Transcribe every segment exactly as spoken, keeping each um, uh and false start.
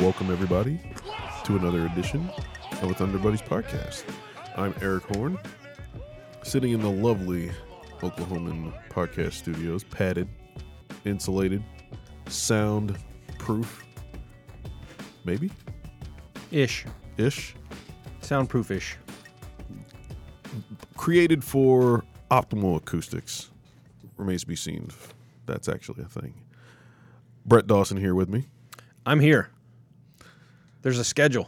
welcome everybody to another edition of a Thunder Buddies podcast. I'm Eric Horn, sitting in the lovely Oklahoman podcast studios, padded, insulated, soundproof, maybe? Ish. Ish. Soundproof-ish. Created for optimal acoustics. Remains to be seen if that's actually a thing. Brett Dawson here with me. I'm here. There's a schedule.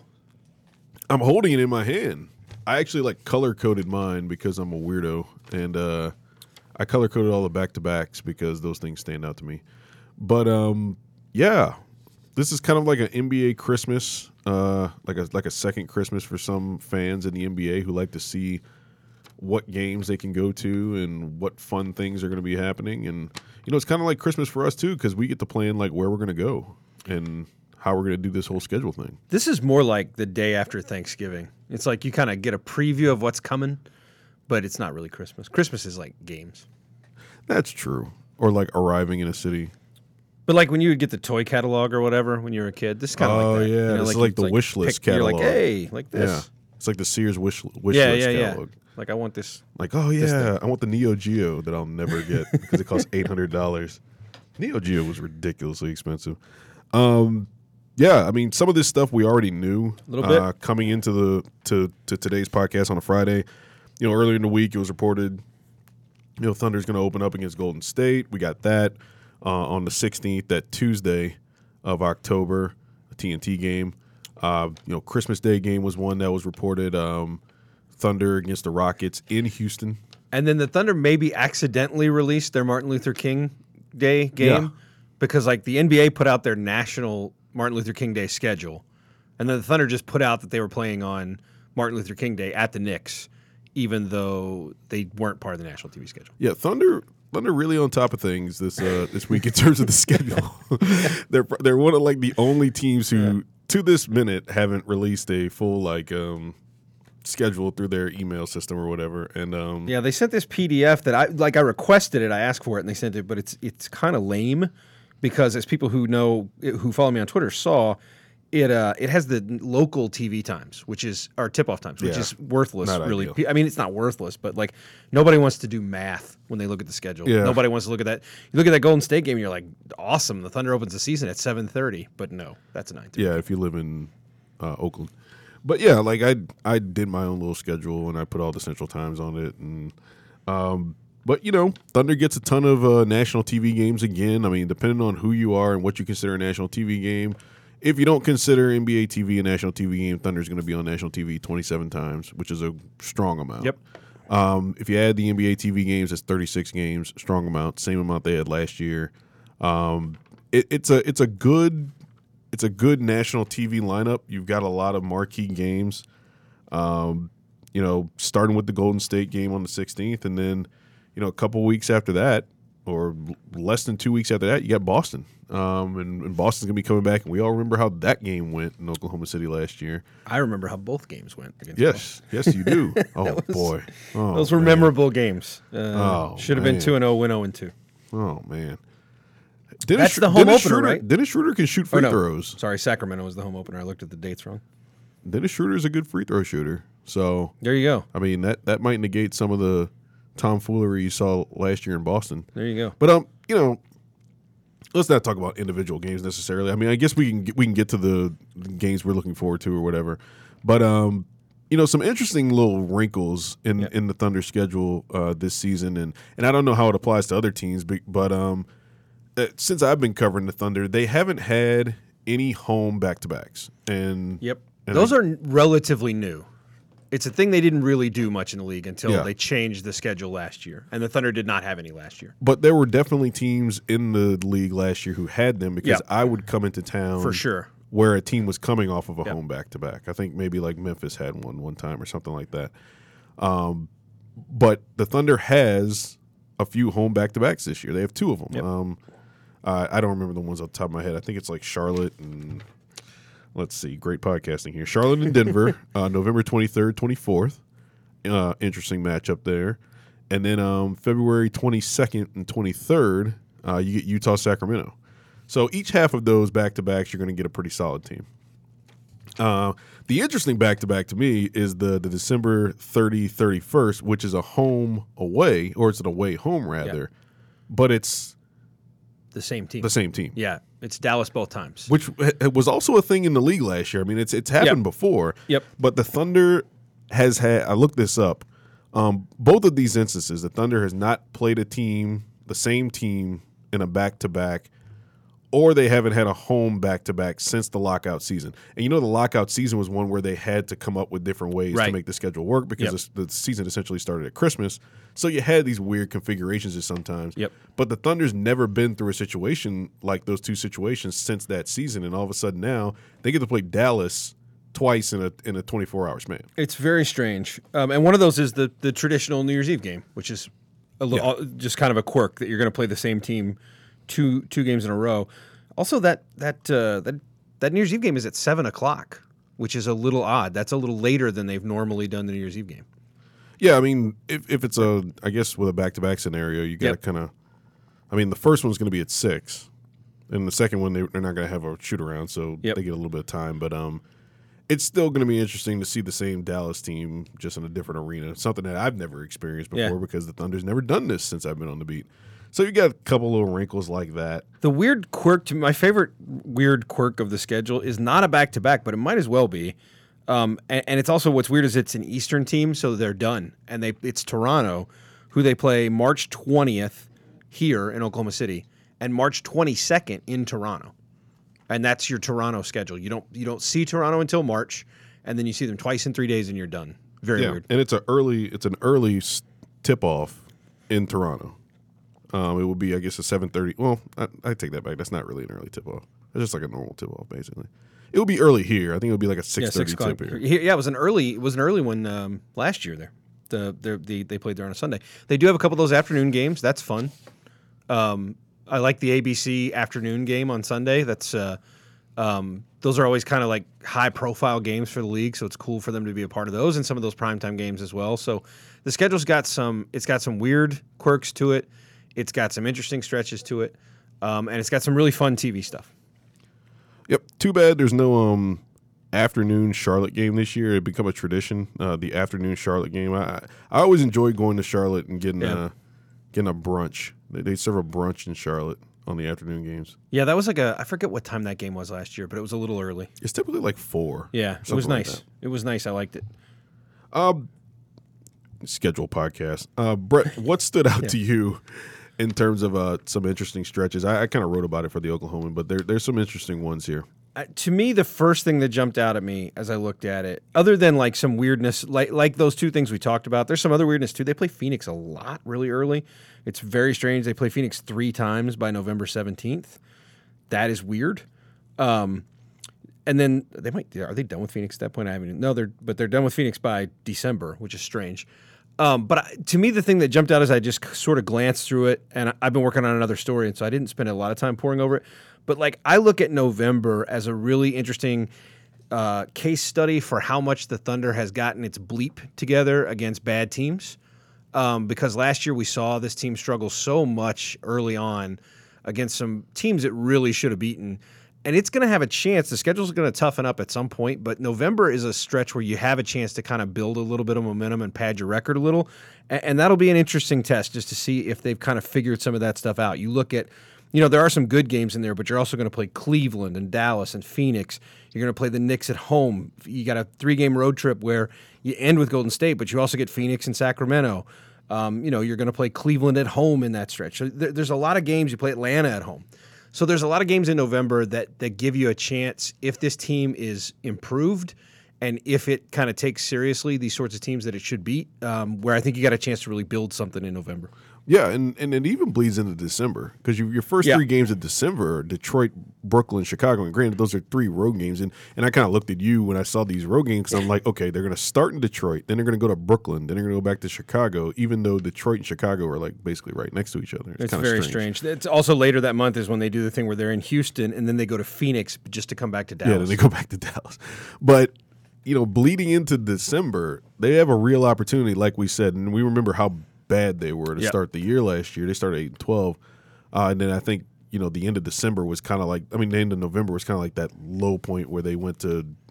I'm holding it in my hand. I actually like color-coded mine because I'm a weirdo, and uh, I color-coded all the back-to-backs because those things stand out to me. But um, yeah, this is kind of like an N B A Christmas, uh, like a like a second Christmas for some fans in the N B A who like to see what games they can go to and what fun things are going to be happening. And you know, it's kind of like Christmas for us too because we get to plan like where we're going to go and how we're going to do this whole schedule thing. This is more like the day after Thanksgiving. It's like you kind of get a preview of what's coming, but it's not really Christmas. Christmas is like games. That's true. Or like arriving in a city. But like when you would get the toy catalog or whatever when you were a kid, this is kind of oh, like that. yeah. You know, This like is like you, the like, wish list pick, catalog. You're like, hey, like this. Yeah. It's like the Sears wish, wish yeah, list yeah, catalog. Yeah. Like I want this. Like, oh, yeah, I want the Neo Geo that I'll never get because it costs eight hundred dollars. Neo Geo was ridiculously expensive. Um, yeah, I mean, some of this stuff we already knew a little bit uh, coming into the to, to today's podcast on a Friday. You know, earlier in the week, it was reported, you know, Thunder's going to open up against Golden State. We got that uh, on the sixteenth, that Tuesday of October, a T N T game. Uh, you know, Christmas Day game was one that was reported. Um, Thunder against the Rockets in Houston. And then the Thunder maybe accidentally released their Martin Luther King Day game Yeah. because like the N B A put out their national Martin Luther King Day schedule. And then the Thunder just put out that they were playing on Martin Luther King Day at the Knicks, even though they weren't part of the national T V schedule. Yeah, Thunder Thunder really on top of things this uh, this week in terms of the schedule. they're they're one of like the only teams who yeah. to this minute haven't released a full like um, schedule through their email system or whatever. And um, yeah, they sent this P D F that I like. I requested it, I asked for it, and they sent it. But it's it's kind of lame because as people who know who follow me on Twitter saw. It uh it has the local T V times, which is or tip off times, which yeah, is worthless. Really, ideal. I mean, it's not worthless, but like nobody wants to do math when they look at the schedule. Yeah. Nobody wants to look at that. You look at that Golden State game, and you're like, awesome. The Thunder opens the season at seven thirty, but no, that's a nine. Yeah, if you live in uh, Oakland, but yeah, like I I did my own little schedule and I put all the central times on it, and um, but you know, Thunder gets a ton of uh, national T V games again. I mean, depending on who you are and what you consider a national T V game. If you don't consider N B A T V a national T V game, Thunder's going to be on national T V twenty-seven times, which is a strong amount. Yep. Um, if you add the N B A T V games, it's thirty-six games, strong amount, same amount they had last year. Um, it, it's a it's a good it's a good national T V lineup. You've got a lot of marquee games. Um, you know, starting with the Golden State game on the sixteenth, and then you know a couple weeks after that, or less than two weeks after that, you got Boston. Um, and, and Boston's going to be coming back, and we all remember how that game went in Oklahoma City last year. I remember how both games went against Yes, Boston. yes, you do. Oh, was, boy. Oh, those were man. memorable games. Uh, oh, should have been man. two and oh, win oh and two. Oh, man. Dennis, That's the home Dennis opener, Schroeder, right? Dennis Schroeder can shoot free oh, no. throws. Sorry, Sacramento was the home opener. I looked at the dates wrong. Dennis Schroeder's a good free throw shooter. So, there you go. I mean, that, that might negate some of the tomfoolery you saw last year in Boston. There you go. But, um, you know, let's not talk about individual games necessarily. I mean, I guess we can get, we can get to the games we're looking forward to or whatever. But um, you know, some interesting little wrinkles in, yep. in the Thunder schedule uh, this season, and and I don't know how it applies to other teams, but, but um, uh, since I've been covering the Thunder, they haven't had any home back to backs. And yep, and those I, are relatively new. It's a thing they didn't really do much in the league until yeah. they changed the schedule last year, and the Thunder did not have any last year. But there were definitely teams in the league last year who had them because yep. I would come into town for sure where a team was coming off of a yep. home back-to-back. I think maybe like Memphis had one one time or something like that. Um, but the Thunder has a few home back-to-backs this year. They have two of them. Yep. Um, uh, I don't remember the ones off the top of my head. I think it's like Charlotte and let's see, great podcasting here. Charlotte and Denver, uh, November twenty-third, twenty-fourth. Uh, interesting matchup there. And then um, February twenty-second and twenty-third, uh, you get Utah, Sacramento. So each half of those back-to-backs, you're going to get a pretty solid team. Uh, the interesting back-to-back to me is the, the December thirtieth, thirty-first, which is a home away, or it's an away home rather, Yeah. but it's The same team. the same team. Yeah, it's Dallas both times. Which it was also a thing in the league last year. I mean, it's it's happened Yep. before. Yep. But the Thunder has had. I looked this up. Um, both of these instances, the Thunder has not played a team, the same team, in a back-to-back, or they haven't had a home back-to-back since the lockout season. And you know, the lockout season was one where they had to come up with different ways Right. to make the schedule work because Yep. the, the season essentially started at Christmas. So you had these weird configurations sometimes. Yep. But the Thunder's never been through a situation like those two situations since that season, and all of a sudden now they get to play Dallas twice in a in a twenty-four hour span. It's very strange, um, and one of those is the the traditional New Year's Eve game, which is a little uh, just kind of a quirk that you're going to play the same team two two games in a row. Also, that that uh, that that New Year's Eve game is at seven o'clock, which is a little odd. That's a little later than they've normally done the New Year's Eve game. Yeah, I mean, if if it's a, I guess with a back to back scenario, you got to Yep. kind of, I mean, the first one's going to be at six, and the second one they, they're not going to have a shoot around, so Yep. they get a little bit of time. But um, it's still going to be interesting to see the same Dallas team just in a different arena, something that I've never experienced before Yeah. because the Thunder's never done this since I've been on the beat. So you got a couple little wrinkles like that. The weird quirk to my favorite weird quirk of the schedule is not a back to back, but it might as well be. Um, and, and it's also what's weird is it's an Eastern team, so they're done, and they it's Toronto, who they play March twentieth here in Oklahoma City, and March twenty-second in Toronto, and that's your Toronto schedule. You don't you don't see Toronto until March, and then you see them twice in three days, and you're done. Very Yeah, weird. and it's a early, it's an early tip off in Toronto. Um, it will be, I guess, a seven thirty. Well, I, I take that back. That's not really an early tip off. It's just like a normal tip off, basically. It will be early here. I think it will be like a six Yeah, thirty six o'clock. tip here. Here- Yeah, it was an early. It was an early one um, last year. There, the, the the they played there on a Sunday. They do have a couple of those afternoon games. That's fun. Um, I like the A B C afternoon game on Sunday. That's uh, um, those are always kind of like high profile games for the league, so it's cool for them to be a part of those and some of those primetime games as well. So the schedule's got some. It's got some weird quirks to it. It's got some interesting stretches to it, um, and it's got some really fun T V stuff. Yep. Too bad there's no um afternoon Charlotte game this year. It become a tradition. Uh, the afternoon Charlotte game. I I always enjoy going to Charlotte and getting Yeah. a getting a brunch. They, they serve a brunch in Charlotte on the afternoon games. Yeah, that was like a. I forget what time that game was last year, but it was a little early. It's typically like four. Yeah, it was something like nice. that. It was nice. I liked it. Um, schedule podcast. Uh, Brett, what stood out to you in terms of uh, some interesting stretches? I, I kind of wrote about it for the Oklahoman, but there, there's some interesting ones here. Uh, to me, the first thing that jumped out at me as I looked at it, other than like some weirdness, like like those two things we talked about, there's some other weirdness too. They play Phoenix a lot really early. It's very strange. They play Phoenix three times by November seventeenth. That is weird. Um, and then they might are they done with Phoenix at that point? I haven't. No, they're but they're done with Phoenix by December, which is strange. Um, but I, to me, the thing that jumped out is I just sort of glanced through it, and I, I've been working on another story, and so I didn't spend a lot of time poring over it. But like, I look at November as a really interesting uh, case study for how much the Thunder has gotten its bleep together against bad teams. Um, because last year we saw this team struggle so much early on against some teams it really should have beaten. And it's going to have a chance. The schedule's going to toughen up at some point, but November is a stretch where you have a chance to kind of build a little bit of momentum and pad your record a little. And, and that'll be an interesting test just to see if they've kind of figured some of that stuff out. You look at, you know, there are some good games in there, but you're also going to play Cleveland and Dallas and Phoenix. You're going to play the Knicks at home. You got a three-game road trip where you end with Golden State, but you also get Phoenix and Sacramento. Um, you know, you're going to play Cleveland at home in that stretch. So there, there's a lot of games. You play Atlanta at home. So there's a lot of games in November that that give you a chance if this team is improved and if it kind of takes seriously these sorts of teams that it should beat, um, where I think you got a chance to really build something in November. Yeah, and, and it even bleeds into December because you, your first Yeah. three games of December are Detroit, Brooklyn, Chicago, and granted, those are three road games. And, and I kind of looked at you when I saw these road games because I'm like, okay, they're going to start in Detroit, then they're going to go to Brooklyn, then they're going to go back to Chicago, even though Detroit and Chicago are like basically right next to each other. It's, It's kinda very strange. It's also later that month is when they do the thing where they're in Houston and then they go to Phoenix just to come back to Dallas. Yeah, then they go back to Dallas. But, you know, bleeding into December, they have a real opportunity, like we said, and we remember how bad they were to Yep. start the year last year. They started eight and twelve, uh, and then I think you know the end of December was kind of like I mean the end of November was kind of like that low point where they went to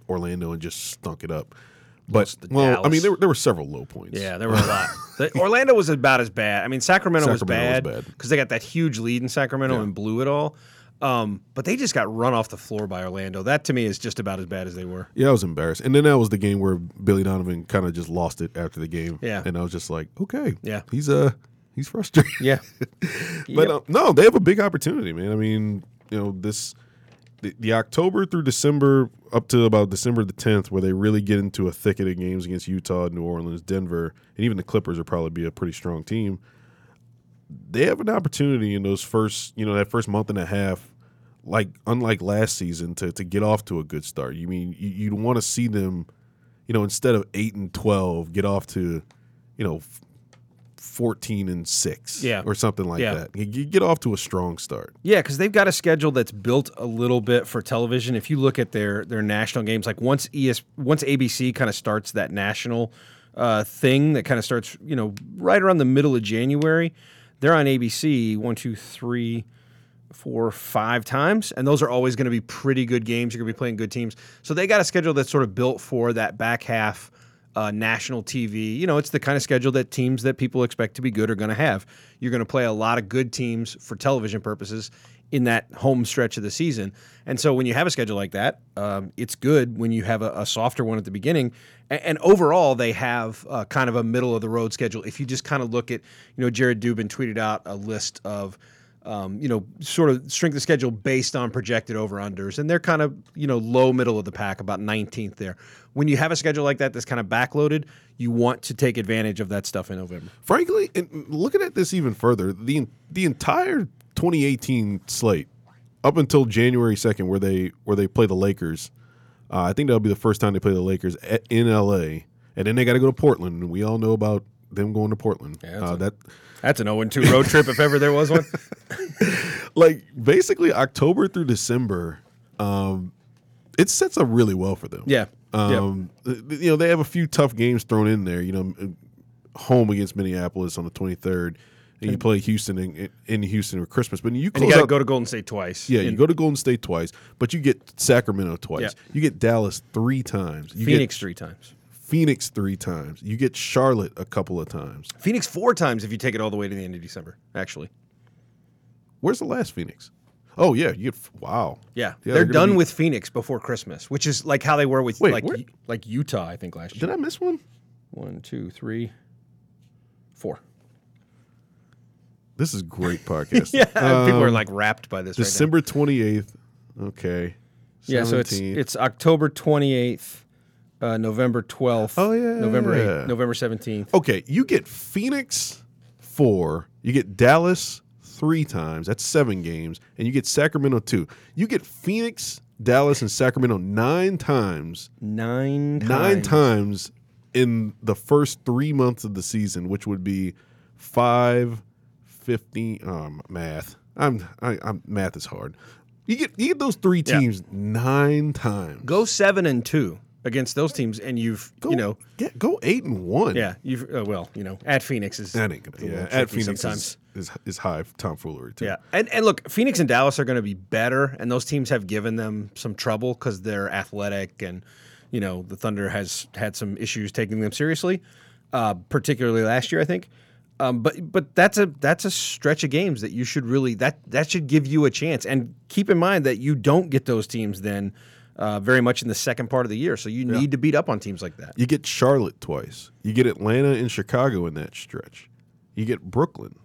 Orlando and just stunk it up. But Lost to well, I Dallas. mean, there were, there were several low points. Yeah, there were a lot. The- Orlando was about as bad. I mean, Sacramento, Sacramento was was bad. bad because they got that huge lead in Sacramento Yeah. and blew it all. Um, but they just got run off the floor by Orlando. That to me is just about as bad as they were. Yeah, I was embarrassed. And then that was the game where Billy Donovan kind of just lost it after the game. Yeah. And I was just like, okay, Yeah. he's uh he's frustrated. Yeah. But Yep. uh, no, they have a big opportunity, man. I mean, you know, this the, the October through December up to about December the tenth, where they really get into a thicket of games against Utah, New Orleans, Denver, and even the Clippers will probably be a pretty strong team. They have an opportunity in those first, you know, that first month and a half, like unlike last season, to to get off to a good start. You mean you, you'd want to see them, you know, instead of eight and twelve, get off to, you know, fourteen and six, Yeah. or something like Yeah. that. You, you get off to a strong start. Yeah, because they've got a schedule that's built a little bit for television. If you look at their their national games, like once E S once A B C kind of starts that national uh, thing that kind of starts, you know, right around the middle of January, they're on A B C one, two, three, four, five times, and those are always going to be pretty good games. You're going to be playing good teams, so they got a schedule that's sort of built for that back half. Uh, national T V, you know, it's the kind of schedule that teams that people expect to be good are going to have. You're going to play a lot of good teams for television purposes in that home stretch of the season. And so when you have a schedule like that, um, it's good when you have a, a softer one at the beginning. And, and overall, they have uh, kind of a middle of the road schedule. If you just kind of look at, you know, Jared Dubin tweeted out a list of Um, you know, sort of strength of schedule based on projected over-unders. And they're kind of, you know, low middle of the pack, about nineteenth there. When you have a schedule like that that's kind of backloaded, you want to take advantage of that stuff in November. Frankly, and looking at this even further, the the entire twenty eighteen slate up until January second, where they where they play the Lakers, uh, I think that'll be the first time they play the Lakers at, in L A, and then they got to go to Portland, and we all know about them going to Portland. Yeah, that's uh, a- that That's an oh and two road trip if ever there was one. like basically October through December, um, it sets up really well for them. Yeah. Um, th- You know, they have a few tough games thrown in there. You know, home against Minneapolis on the twenty-third, and you play Houston in, in Houston for Christmas. But you And close you got to out, go to Golden State twice. yeah, you And go to Golden State twice, but you get Sacramento twice. Yeah. You get Dallas three times. You Phoenix three times. get Phoenix three times. You get Charlotte a couple of times. Phoenix four times if you take it all the way to the end of December, actually. Where's the last Phoenix? Oh yeah, you get wow. Yeah. Yeah, they're, they're gonna done be- with Phoenix before Christmas, which is like how they were with Wait, like where- U- like Utah, I think, last year. Did I miss one? One, two, three, four. This is great podcast. Yeah, people are Um, like wrapped by this. December twenty-eighth. Okay. Right now. Yeah, so it's seventeenth. it's October twenty-eighth, uh, November twelfth. Oh, yeah. November eighth, November seventeenth. Okay, you get Phoenix four, you get Dallas three times, that's seven games, and you get Sacramento two. You get Phoenix, Dallas, and Sacramento nine times, Nine times. nine times in the first three months of the season, which would be five, fifteen. Um, math. I'm, I, I'm math is hard. You get you get those three Yeah. teams nine times. Go seven and two against those teams, and you've Go, you know get, go eight and one. yeah you've uh, well you know at Phoenix is That ain't a gonna. little Yeah, at tricky Phoenix sometimes. is, is is high tomfoolery too. Yeah, and and look, Phoenix and Dallas are going to be better, and those teams have given them some trouble because they're athletic, and you know the Thunder has had some issues taking them seriously, uh, particularly last year, I think. Um, but but that's a that's a stretch of games that you should really that that should give you a chance, and keep in mind that you don't get those teams then uh, very much in the second part of the year, so you need to beat up on teams like that. You get Charlotte twice. You get Atlanta and Chicago in that stretch. You get Brooklyn.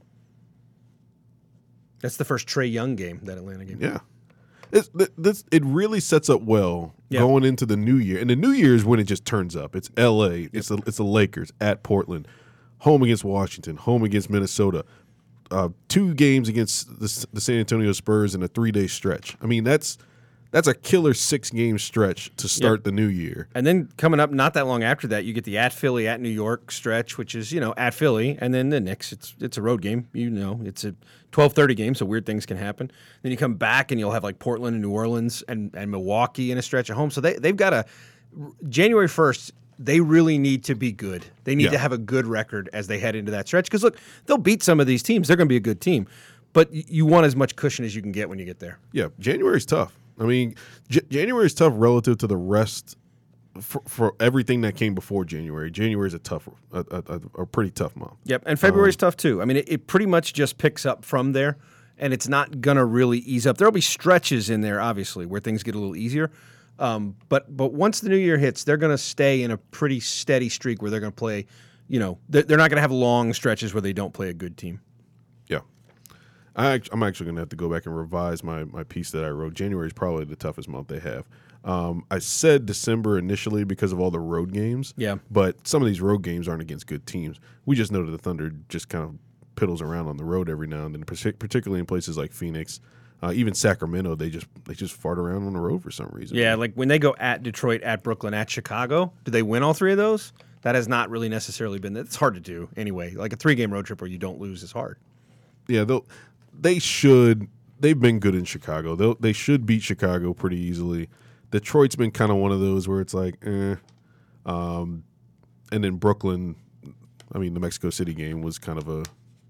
That's the first Trae Young game, that Atlanta game. Yeah. It's, th- this, it really sets up well Yeah. going into the new year. And the new year is when it just turns up. It's L A. It's the it's the Lakers at Portland, home against Washington, home against Minnesota, uh, two games against the, the San Antonio Spurs in a three day stretch. I mean, that's that's a killer six game stretch to start the new year. And then coming up not that long after that, you get the at Philly, at New York stretch, which is, you know, at Philly, and then the Knicks. It's it's a road game. You know, it's a twelve thirty game, so weird things can happen. Then you come back and you'll have like Portland and New Orleans and, and Milwaukee in a stretch at home. So they, they've got a January first, they really need to be good. They need Yeah. to have a good record as they head into that stretch. Because, look, they'll beat some of these teams. They're going to be a good team. But y- you want as much cushion as you can get when you get there. Yeah, January's tough. I mean, J- January is tough relative to the rest for, for everything that came before January, January is a tough, a, a, a pretty tough month. Yep, and February's um, tough too. I mean, it, it pretty much just picks up from there, and it's not gonna really ease up. There'll be stretches in there, obviously, where things get a little easier. Um, but but once the new year hits, they're gonna stay in a pretty steady streak where they're gonna play. You know, they're, they're not gonna have long stretches where they don't play a good team. Yeah. I, I'm actually going to have to go back and revise my, my piece that I wrote. January is probably the toughest month they have. Um, I said December initially because of all the road games. Yeah. But some of these road games aren't against good teams. We just know that the Thunder just kind of piddles around on the road every now and then, particularly in places like Phoenix. Uh, even Sacramento, they just they just fart around on the road for some reason. Yeah, like when they go at Detroit, at Brooklyn, at Chicago, do they win all three of those? That has not really necessarily been – it's hard to do anyway. Like a three-game road trip where you don't lose is hard. Yeah, they'll – They should. They've been good in Chicago. They they should beat Chicago pretty easily. Detroit's been kind of one of those where it's like, eh. Um, and then Brooklyn. I mean, the Mexico City game was kind of a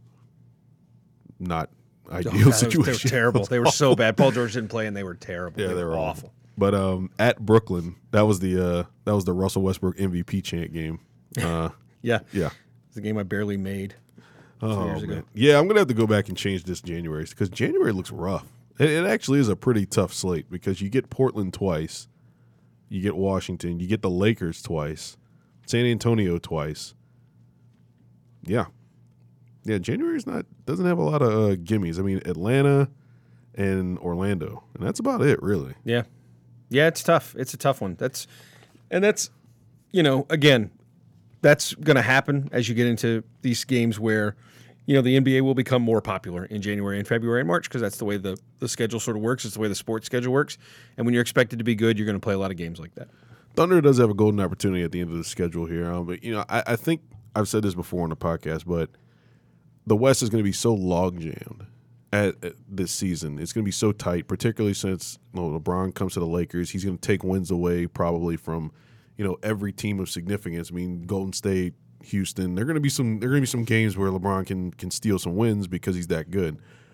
not ideal oh, God, situation. They were terrible. They were so bad. Paul George didn't play, and they were terrible. Yeah, they, they were were awful. awful. But um, at Brooklyn, that was the uh, that was the Russell Westbrook M V P chant game. Uh, yeah, yeah, it's a game I barely made. Oh, years ago. Man. Yeah, I'm going to have to go back and change this January because January looks rough. It, it actually is a pretty tough slate because you get Portland twice, you get Washington, you get the Lakers twice, San Antonio twice. Yeah. Yeah, January's not doesn't have a lot of uh, gimmies. I mean, Atlanta and Orlando, and that's about it, really. Yeah. Yeah, it's tough. It's a tough one. That's and that's, you know, again, that's going to happen as you get into these games where, you know, the N B A will become more popular in January and February and March because that's the way the, the schedule sort of works. It's the way the sports schedule works. And when you're expected to be good, you're going to play a lot of games like that. Thunder does have a golden opportunity at the end of the schedule here. Um, but, you know, I, I think I've said this before on the podcast, but the West is going to be so log jammed at, at this season. It's going to be so tight, particularly since you know, LeBron comes to the Lakers. He's going to take wins away probably from, you know, every team of significance. I mean, Golden State, Houston. They're going to be some. There are going to be some games where LeBron can can steal some wins because he's that good.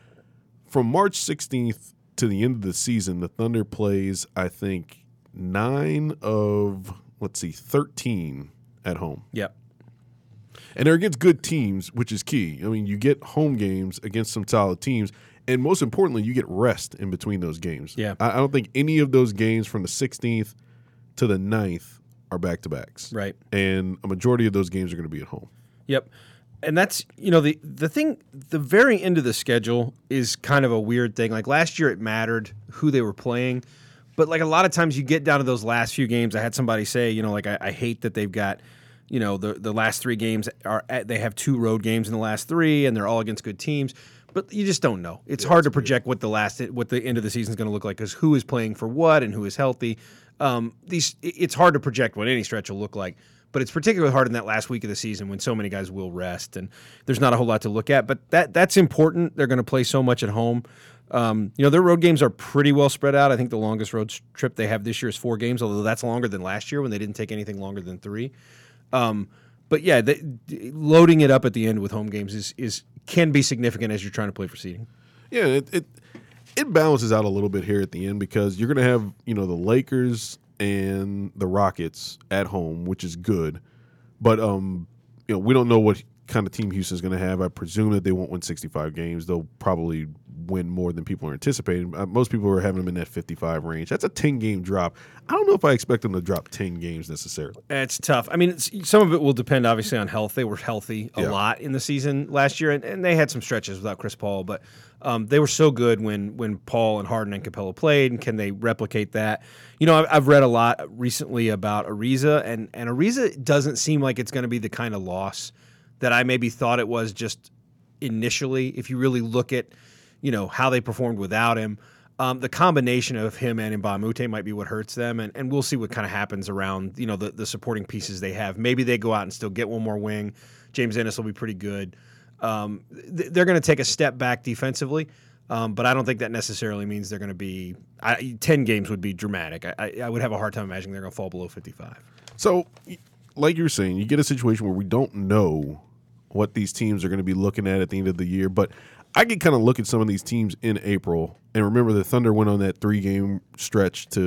From March sixteenth to the end of the season, the Thunder plays, I think, nine of let's see, thirteen at home. Yep. And they're against good teams, which is key. I mean, you get home games against some solid teams, and most importantly, you get rest in between those games. Yeah. I, I don't think any of those games from the sixteenth to the ninth are back-to-backs. Right. And a majority of those games are going to be at home. Yep. And that's, you know, the the thing, the very end of the schedule is kind of a weird thing. Like last year it mattered who they were playing, but like a lot of times you get down to those last few games. I had somebody say, you know, like I, I hate that they've got, you know, the, the last three games are at, they have two road games in the last three and they're all against good teams. But you just don't know. It's yeah, hard to project what the last what the end of the season is going to look like because who is playing for what and who is healthy. Um, these it's hard to project what any stretch will look like, but it's particularly hard in that last week of the season when so many guys will rest and there's not a whole lot to look at. But that that's important. They're going to play so much at home. Um, you know, their road games are pretty well spread out. I think the longest road trip they have this year is four games, although that's longer than last year when they didn't take anything longer than three. Um, but yeah, they, loading it up at the end with home games is is can be significant as you're trying to play for seeding. Yeah, it, it it balances out a little bit here at the end because you're going to have, you know, the Lakers and the Rockets at home, which is good. But um, you know, we don't know what kind of team Houston's going to have. I presume that they won't win sixty-five games. They'll probably win more than people are anticipating. Uh, most people are having them in that fifty-five range. That's a ten-game drop. I don't know if I expect them to drop ten games necessarily. It's tough. I mean, it's, some of it will depend, obviously, on health. They were healthy a yeah. lot in the season last year, and, and they had some stretches without Chris Paul, but um, they were so good when when Paul and Harden and Capella played, and can they replicate that? You know, I've, I've read a lot recently about Ariza, and, and Ariza doesn't seem like it's going to be the kind of loss that I maybe thought it was just initially. If you really look at, you know, how they performed without him, um, the combination of him and Mbah a Moute might be what hurts them, and, and we'll see what kind of happens around, you know, the, the supporting pieces they have. Maybe they go out and still get one more wing. James Ennis will be pretty good. Um, th- they're going to take a step back defensively, um, but I don't think that necessarily means they're going to be I, – ten games would be dramatic. I, I, I would have a hard time imagining they're going to fall below fifty-five. So, like you're saying, you get a situation where we don't know what these teams are going to be looking at at the end of the year, but I can kind of look at some of these teams in April and remember the Thunder went on that three-game stretch to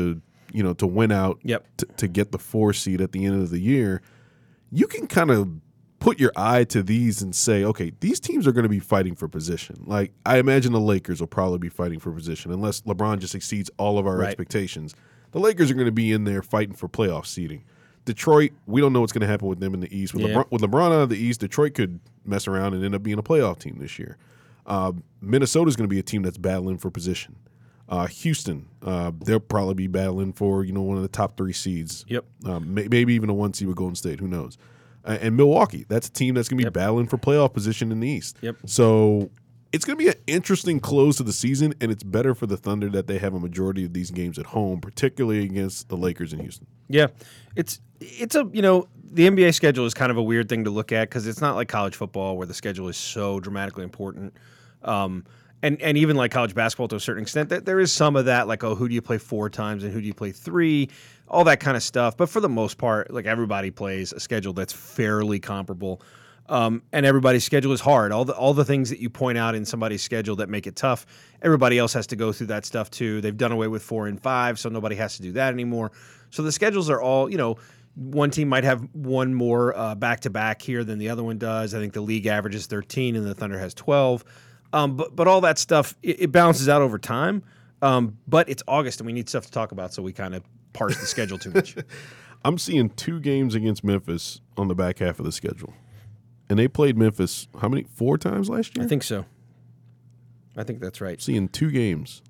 you know, to win out, Yep. t- to get the four seed at the end of the year, you can kind of put your eye to these and say, okay, these teams are going to be fighting for position. Like, I imagine the Lakers will probably be fighting for position unless LeBron just exceeds all of our Right. expectations. The Lakers are going to be in there fighting for playoff seeding. Detroit, we don't know what's going to happen with them in the East. With, Yeah. LeBron, with LeBron out of the East, Detroit could mess around and end up being a playoff team this year. Uh, Minnesota's going to be a team that's battling for position. Uh, Houston, uh, they'll probably be battling for, you know, one of the top three seeds. Yep. Um, may, maybe even a one seed with Golden State. Who knows? Uh, and Milwaukee, that's a team that's going to be Yep. battling for playoff position in the East. Yep. So it's going to be an interesting close to the season, and it's better for the Thunder that they have a majority of these games at home, particularly against the Lakers in Houston. Yeah, it's it's a you know the N B A schedule is kind of a weird thing to look at because it's not like college football where the schedule is so dramatically important, um, and and even like college basketball to a certain extent. That there is some of that, like, oh, who do you play four times and who do you play three, all that kind of stuff. But for the most part, like, everybody plays a schedule that's fairly comparable. Um, and everybody's schedule is hard. All the all the things that you point out in somebody's schedule that make it tough, everybody else has to go through that stuff too. They've done away with four and five, so nobody has to do that anymore. So the schedules are all, you know, one team might have one more uh, back-to-back here than the other one does. I think the league average is thirteen and the Thunder has twelve. Um, but but all that stuff, it, it balances out over time. Um, but it's August and we need stuff to talk about, so we kind of parse the schedule too much. I'm seeing two games against Memphis on the back half of the schedule. And they played Memphis how many? Four times last year? I think so. I think that's right. Seeing two games.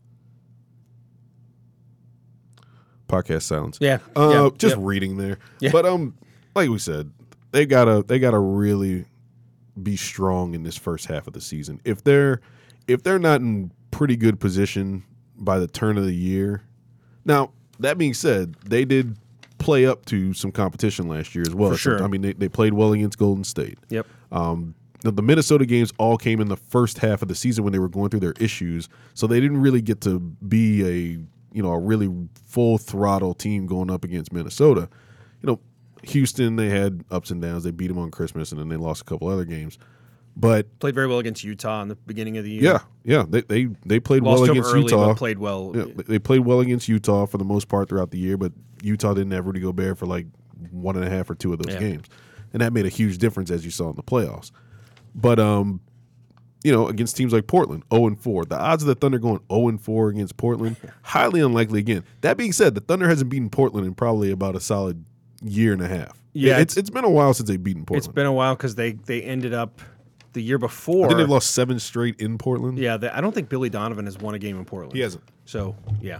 Podcast silence. Yeah. Uh, yeah. just Yep. reading there. Yeah. But um, like we said, they gotta they gotta really be strong in this first half of the season. If they're if they're not in pretty good position by the turn of the year. Now, that being said, they did play up to some competition last year as well. For sure. I mean, they, they played well against Golden State. Yep. Um, the, the Minnesota games all came in the first half of the season when they were going through their issues, so they didn't really get to be a you know a really full throttle team going up against Minnesota. You know, Houston, they had ups and downs. They beat them on Christmas, and then they lost a couple other games. But Played very well against Utah in the beginning of the year. yeah, yeah, they they, they played Lost well to them against early, Utah. but played well. Yeah, they played well against Utah for the most part throughout the year, but Utah didn't have Rudy Gobert for like one and a half or two of those Yeah. games, and that made a huge difference as you saw in the playoffs. But um, you know, against teams like Portland, zero and four, the odds of the Thunder going zero and four against Portland highly unlikely. Again, that being said, the Thunder hasn't beaten Portland in probably about a solid year and a half. Yeah, it's it's been a while since they've beaten Portland. It's been a while because they, they ended up the year before. I think they've lost seven straight in Portland. Yeah, they, I don't think Billy Donovan has won a game in Portland. He hasn't. So, yeah.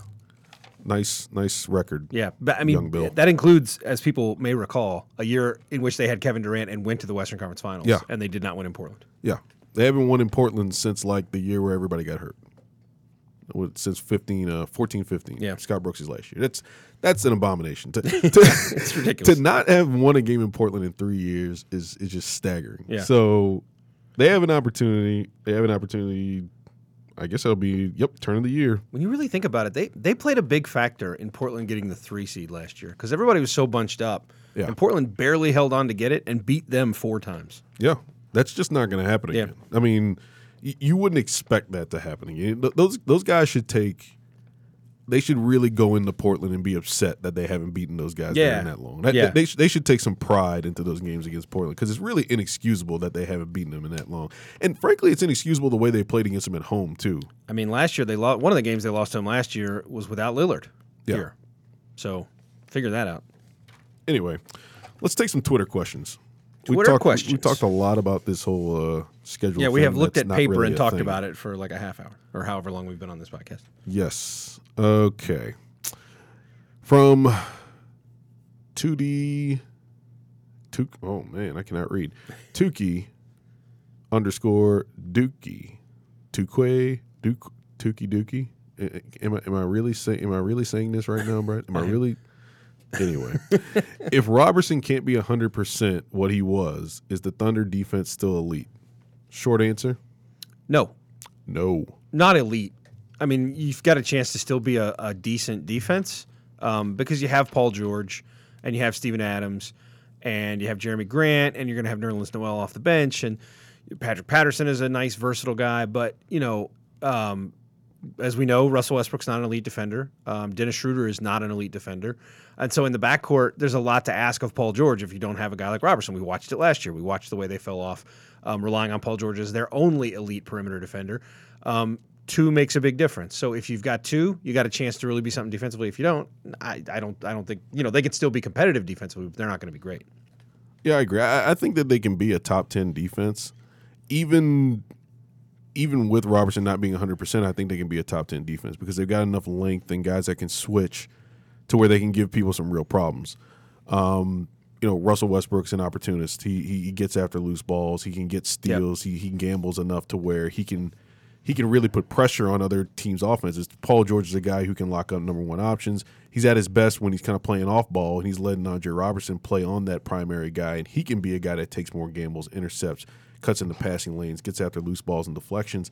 Nice, nice record. Yeah, but I Young mean, Bill. that includes, as people may recall, a year in which they had Kevin Durant and went to the Western Conference Finals. Yeah. And they did not win in Portland. Yeah, they haven't won in Portland since like the year where everybody got hurt. With- Since fifteen, uh, fourteen, fifteen. Yeah. Scott Brooks' last year. That's that's an abomination. To, to, It's ridiculous. to not have won a game in Portland in three years is is just staggering. Yeah. So they have an opportunity. They have an opportunity. I guess it'll be yep turn of the year. When you really think about it, they they played a big factor in Portland getting the three seed last year because everybody was so bunched up. Yeah. And Portland barely held on to get it and beat them four times. Yeah, that's just not going to happen Yeah. again. I mean, y- you wouldn't expect that to happen again. Th- those those guys should take. They should really go into Portland and be upset that they haven't beaten those guys there Yeah. in that long. That, Yeah. they, sh- they should take some pride into those games against Portland because it's really inexcusable that they haven't beaten them in that long. And frankly, it's inexcusable the way they played against them at home too. I mean, last year they lost. One of the games they lost to them last year was without Lillard. Yeah. Here, so figure that out. Anyway, let's take some Twitter questions. we Twitter talked, questions. We talked a lot about this whole uh, schedule. Yeah, we thing. have looked That's at not paper really and a talked thing. about it for like a half hour or however long we've been on this podcast. Yes. Okay. From two D, Tuk, oh man, I cannot read. Tuki underscore Dookie, Tukwe Duke Tuki Dookie. A- Am I am I really saying am I really saying this right now, Brett? Am I really? Anyway, if Robertson can't be a hundred percent what he was, is the Thunder defense still elite? Short answer: No, no. not elite. I mean, you've got a chance to still be a, a decent defense um, because you have Paul George and you have Steven Adams and you have Jeremy Grant and you're going to have Nerlens Noel off the bench and Patrick Patterson is a nice versatile guy, but you know, um, as we know, Russell Westbrook's not an elite defender. Um, Dennis Schroeder is not an elite defender. And so in the backcourt, there's a lot to ask of Paul George if you don't have a guy like Robertson. We watched it last year. We watched the way they fell off, um, relying on Paul George as their only elite perimeter defender. Um, two makes a big difference. So if you've got two, you got a chance to really be something defensively. If you don't, I, I don't I don't think, you know, they could still be competitive defensively, but they're not going to be great. Yeah, I agree. I, I think that they can be a top ten defense. Even even with Robertson not being one hundred percent, I think they can be a top ten defense because they've got enough length and guys that can switch to where they can give people some real problems. Um, you know, Russell Westbrook's an opportunist. He he, he gets after loose balls. He can get steals. Yep. He he gambles enough to where he can he can really put pressure on other teams' offenses. Paul George is a guy who can lock up number one options. He's at his best when he's kind of playing off ball, and he's letting Andre Robertson play on that primary guy, and he can be a guy that takes more gambles, intercepts, cuts into passing lanes, gets after loose balls and deflections.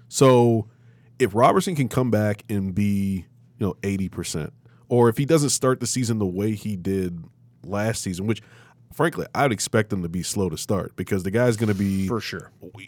So if Robertson can come back and be, you know, eighty percent, or if he doesn't start the season the way he did last season, which, frankly, I'd expect him to be slow to start because the guy's going to be – For sure.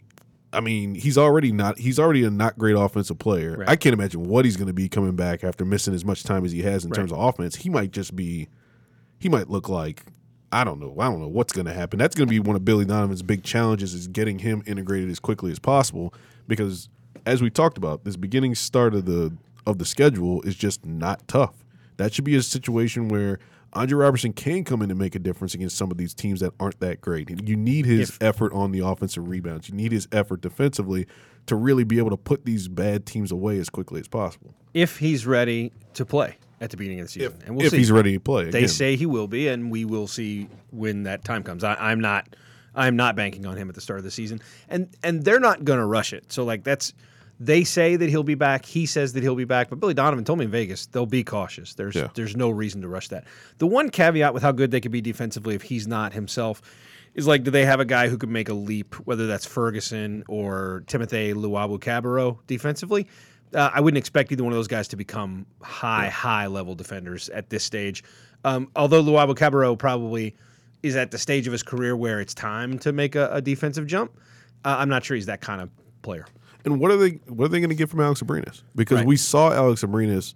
I mean, he's already not he's already a not great offensive player. Right. I can't imagine what he's going to be coming back after missing as much time as he has in right. terms of offense. He might just be – he might look like – I don't know. I don't know what's going to happen. That's going to be one of Billy Donovan's big challenges is getting him integrated as quickly as possible because, as we talked about, this beginning start of the of the schedule is just not tough. That should be a situation where Andre Robertson can come in and make a difference against some of these teams that aren't that great. You need his if, effort on the offensive rebounds. You need his effort defensively to really be able to put these bad teams away as quickly as possible. If he's ready to play at the beginning of the season. If, and we'll if see. he's ready to play. They again. say he will be, and we will see when that time comes. I, I'm not I'm not banking on him at the start of the season. And and they're not going to rush it. So, like, that's – they say that he'll be back. He says that he'll be back. But Billy Donovan told me in Vegas they'll be cautious. There's yeah. there's no reason to rush that. The one caveat with how good they could be defensively if he's not himself is, like, do they have a guy who could make a leap, whether that's Ferguson or Timothy Luwawu-Cabarrot defensively? Uh, I wouldn't expect either one of those guys to become high, yeah. high-level defenders at this stage. Um, although Luwawu-Cabarrot probably is at the stage of his career where it's time to make a, a defensive jump, uh, I'm not sure he's that kind of player. And what are they what are they going to get from Alex Abrines? Because right. we saw Alex Abrines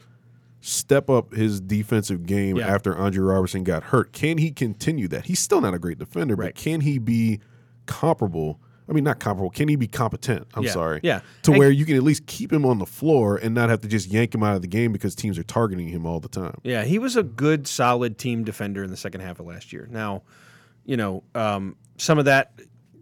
step up his defensive game yeah. after Andre Robertson got hurt. Can he continue that? He's still not a great defender, right. but can he be comparable? I mean, not comparable. Can he be competent? I'm yeah. sorry. Yeah. To and, where you can at least keep him on the floor and not have to just yank him out of the game because teams are targeting him all the time. Yeah, he was a good, solid team defender in the second half of last year. Now, you know, um, some of that,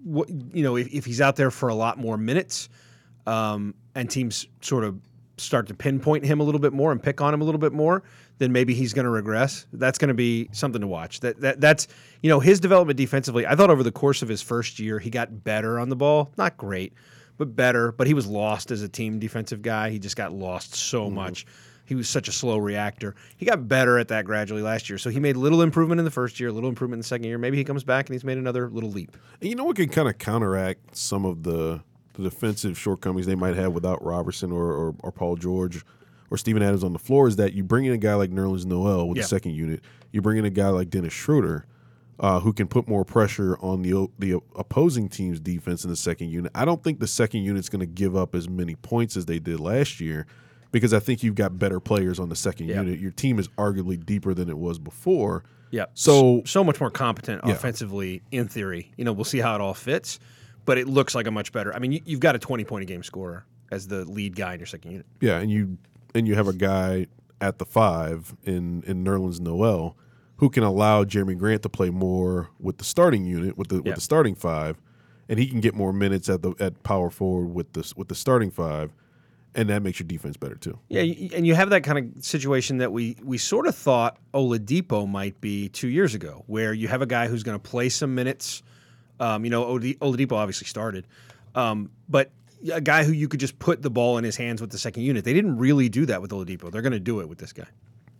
you know, if, if he's out there for a lot more minutes um, and teams sort of start to pinpoint him a little bit more and pick on him a little bit more, then maybe he's going to regress. That's going to be something to watch. That that that's you know his development defensively. I thought over the course of his first year he got better on the ball. Not great, but better. But he was lost as a team defensive guy. He just got lost so mm-hmm. much. He was such a slow reactor. He got better at that gradually last year. So he made a little improvement in the first year, a little improvement in the second year. Maybe he comes back and he's made another little leap. And you know what can kind of counteract some of the the defensive shortcomings they might have without Robertson or or, or Paul George or Steven Adams on the floor is that you bring in a guy like Nerlens Noel with yeah. the second unit. You bring in a guy like Dennis Schroeder, uh, who can put more pressure on the the opposing team's defense in the second unit. I don't think the second unit's going to give up as many points as they did last year because I think you've got better players on the second yeah. unit. Your team is arguably deeper than it was before. Yeah. So so much more competent yeah. offensively in theory. You know, we'll see how it all fits, but it looks like a much better. I mean, you, you've got a twenty-point a game scorer as the lead guy in your second unit. Yeah, and you and you have a guy at the five in in Nerlens Noel who can allow Jeremy Grant to play more with the starting unit with the yeah. with the starting five, and he can get more minutes at the at power forward with the with the starting five, and that makes your defense better too. Yeah, and you have that kind of situation that we we sort of thought Oladipo might be two years ago, where you have a guy who's going to play some minutes. Um, you know, Oladipo obviously started, um, but a guy who you could just put the ball in his hands with the second unit. They didn't really do that with Oladipo. They're going to do it with this guy.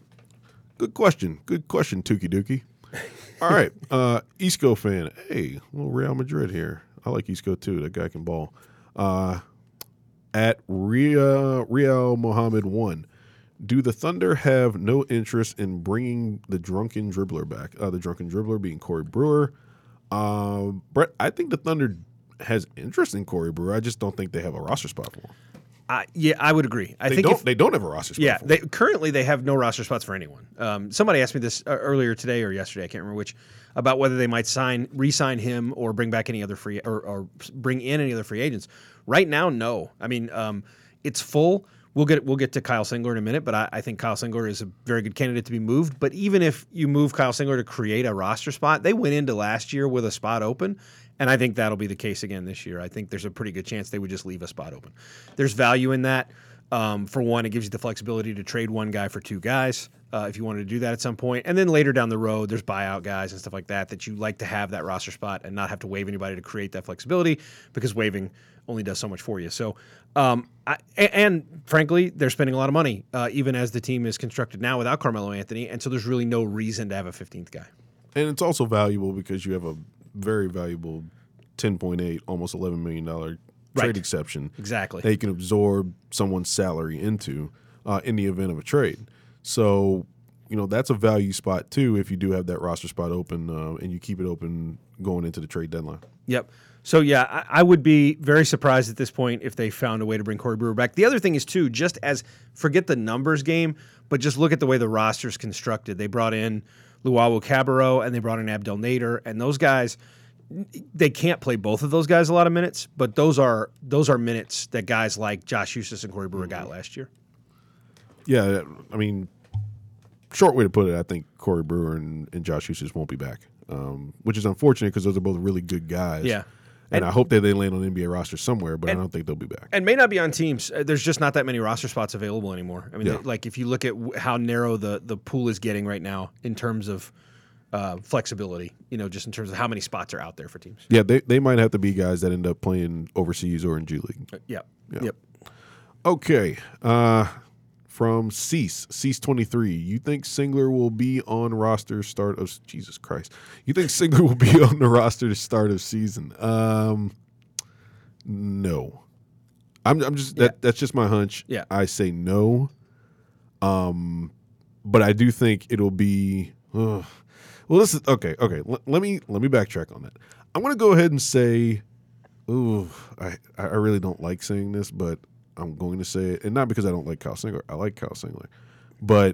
Good question. Good question, Tukey Dookie. All right. Uh, Isco fan. Hey, little Real Madrid here. I like Isco too. That guy can ball. Uh, at Real, Real Mohammed one. Do the Thunder have no interest in bringing the drunken dribbler back? Uh, the drunken dribbler being Corey Brewer. Um, Brett, I think the Thunder has interest in Corey Brewer. I just don't think they have a roster spot for him. Uh, yeah, I would agree. I They think don't. if, they don't have a roster spot. yeah, for him. they, currently they have no roster spots for anyone. Um, somebody asked me this uh, earlier today or yesterday, I can't remember which, about whether they might sign, re-sign him or bring back any other free or, or bring in any other free agents. Right now, no. I mean, um, it's full. We'll get we'll get to Kyle Singler in a minute, but I, I think Kyle Singler is a very good candidate to be moved. But even if you move Kyle Singler to create a roster spot, they went into last year with a spot open, and I think that'll be the case again this year. I think there's a pretty good chance they would just leave a spot open. There's value in that. Um, for one, it gives you the flexibility to trade one guy for two guys uh, if you wanted to do that at some point. And then later down the road, there's buyout guys and stuff like that that you like to have that roster spot and not have to waive anybody to create that flexibility because waiving only does so much for you. So, um, I, and, and frankly, they're spending a lot of money uh, even as the team is constructed now without Carmelo Anthony. And so there's really no reason to have a fifteenth guy. And it's also valuable because you have a very valuable ten point eight, almost eleven million dollars trade Right. exception. Exactly. That you can absorb someone's salary into uh, in the event of a trade. So, you know, that's a value spot too if you do have that roster spot open uh, and you keep it open going into the trade deadline. Yep. So, yeah, I, I would be very surprised at this point if they found a way to bring Corey Brewer back. The other thing is, too, just as forget the numbers game, but just look at the way the roster's constructed. They brought in Luau Cabarro and they brought in Abdel Nader, and those guys, they can't play both of those guys a lot of minutes, but those are those are minutes that guys like Josh Huestis and Corey Brewer mm-hmm. got last year. Yeah, I mean, short way to put it, I think Corey Brewer and, and Josh Huestis won't be back, um, which is unfortunate because those are both really good guys. Yeah. And, and I hope that they land on the N B A roster somewhere, but and, I don't think they'll be back. And may not be on teams. There's just not that many roster spots available anymore. I mean, yeah. like if you look at how narrow the, the pool is getting right now in terms of uh, flexibility, you know, just in terms of how many spots are out there for teams. Yeah, they, they might have to be guys that end up playing overseas or in G League. Uh, yep. Yeah. Yep. Okay. Uh, from Cease, Cease twenty-three, you think Singler will be on roster start of Jesus Christ? You think Singler will be on the roster to start of season? Um, no, I'm. I'm just yeah. that. That's just my hunch. Yeah, I say no. Um, but I do think it'll be. Uh, well, this is okay. Okay, L- let me let me backtrack on that. I'm going to go ahead and say, ooh, I I really don't like saying this, but I'm going to say it, and not because I don't like Kyle Singler. I like Kyle Singler, but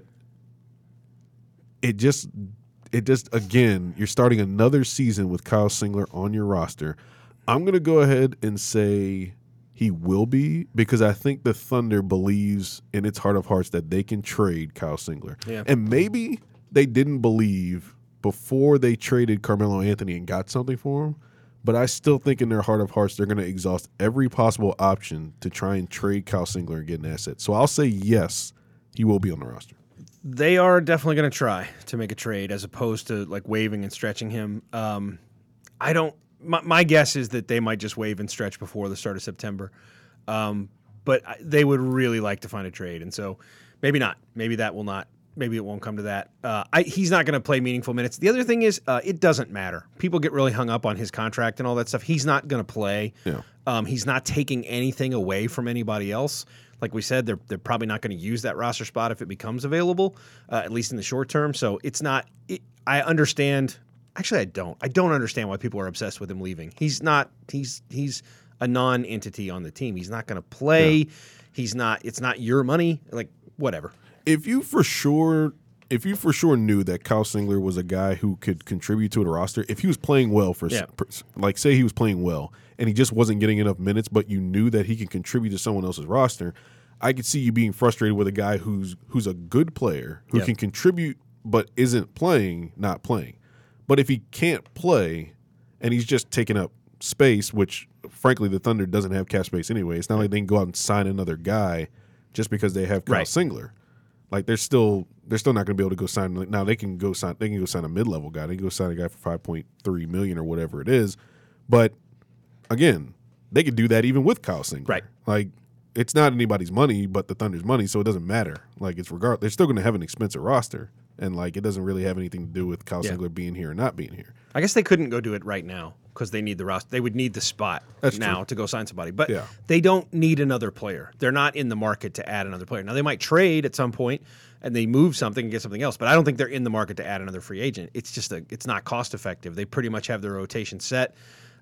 it just, it just again, you're starting another season with Kyle Singler on your roster. I'm going to go ahead and say he will be because I think the Thunder believes in its heart of hearts that they can trade Kyle Singler, yeah. and maybe they didn't believe before they traded Carmelo Anthony and got something for him. But I still think in their heart of hearts they're going to exhaust every possible option to try and trade Kyle Singler and get an asset. So I'll say yes, he will be on the roster. They are definitely going to try to make a trade as opposed to like waiving and stretching him. Um, I don't. My, my guess is that they might just waive and stretch before the start of September. Um, but they would really like to find a trade, and so maybe not. Maybe that will not. Maybe it won't come to that. Uh, I, he's not going to play meaningful minutes. The other thing is, uh, it doesn't matter. People get really hung up on his contract and all that stuff. He's not going to play. Yeah. Um, he's not taking anything away from anybody else. Like we said, they're they're probably not going to use that roster spot if it becomes available, uh, at least in the short term. So it's not. It, I understand. Actually, I don't. I don't understand why people are obsessed with him leaving. He's not. He's he's a non-entity on the team. He's not going to play. Yeah. He's not. It's not your money. Like whatever. If you for sure, if you for sure knew that Kyle Singler was a guy who could contribute to the roster, if he was playing well for, yeah. like, say he was playing well and he just wasn't getting enough minutes, but you knew that he could contribute to someone else's roster, I could see you being frustrated with a guy who's who's a good player who yep. can contribute but isn't playing, not playing. But if he can't play and he's just taking up space, which frankly the Thunder doesn't have cap space anyway, it's not like they can go out and sign another guy just because they have Kyle right. Singler. Like they're still they're still not going to be able to go sign. Now they can go sign. They can go sign a mid level guy. They can go sign a guy for five point three million or whatever it is. But again, they could do that even with Kyle Singler. Right. Like it's not anybody's money, but the Thunder's money, so it doesn't matter. Like it's regard. They're still going to have an expensive roster, and like it doesn't really have anything to do with Kyle yeah. Singler being here or not being here. I guess they couldn't go do it right now because they need the roster. They would need the spot That's now true. to go sign somebody. But yeah. they don't need another player. They're not in the market to add another player. Now, they might trade at some point and they move something and get something else, but I don't think they're in the market to add another free agent. It's just a, it's not cost effective. They pretty much have their rotation set.